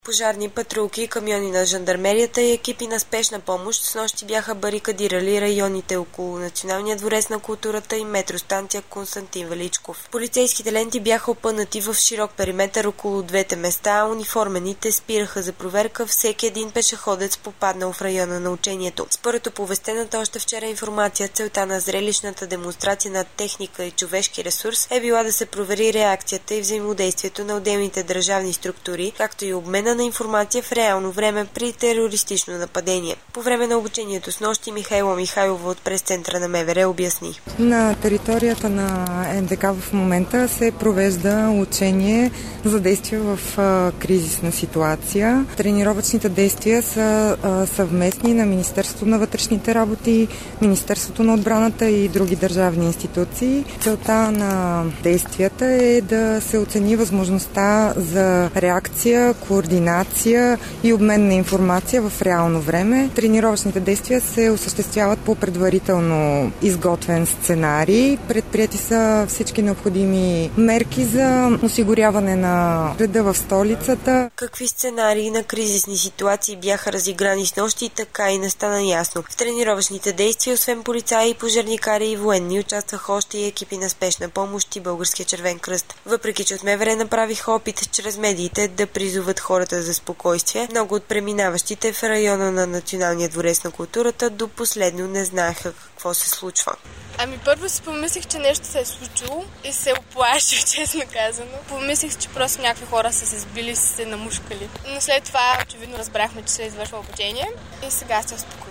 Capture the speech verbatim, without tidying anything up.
Пожарни патрулки, камиони на жандармерията и екипи на спешна помощ снощи бяха барикадирали районите около Националния дворец на културата и метростанция Константин Величков. Полицейските ленти бяха опънати в широк периметър около двете места, а униформените спираха за проверка всеки един пешеходец, попаднал в района на учението. Според оповестената още вчера информация, целта на зрелищната демонстрация на техника и човешки ресурс е била да се провери реакцията и взаимодействието на отделните държавни структури, както и обмена на информация в реално време при терористично нападение. По време на обучението снощи Михайла Михайлова от прес-центъра на МВР обясни. На територията на Н Д К в момента се провежда учение за действие в а, кризисна ситуация. Тренировъчните действия са а, съвместни на Министерството на вътрешните работи, Министерството на отбраната и други държавни институции. Целта на действията е да се оцени възможността за реакция, координация и обмен на информация в реално време. Тренировъчните действия се осъществяват по предварително изготвен сценарий. Предприети са всички необходими мерки за осигуряване на реда в столицата. Какви сценарии на кризисни ситуации бяха разиграни снощи, така и не стана ясно. В тренировъчните действия, освен полицаи, пожарникари и военни, участваха още и екипи на спешна помощ и Българския червен кръст. Въпреки че от МВР направиха опит чрез медиите да призоват хората за спокойствие, много от преминаващите в района на Националния дворец на културата до последно не знаеха какво се случва. Ами първо си помислих, че нещо се е случило и се оплаших, честно казано. Помислих, че просто някакви хора са се сбили и са се намушкали. Но след това очевидно разбрахме, че се е извършва обучение и сега се успокоих.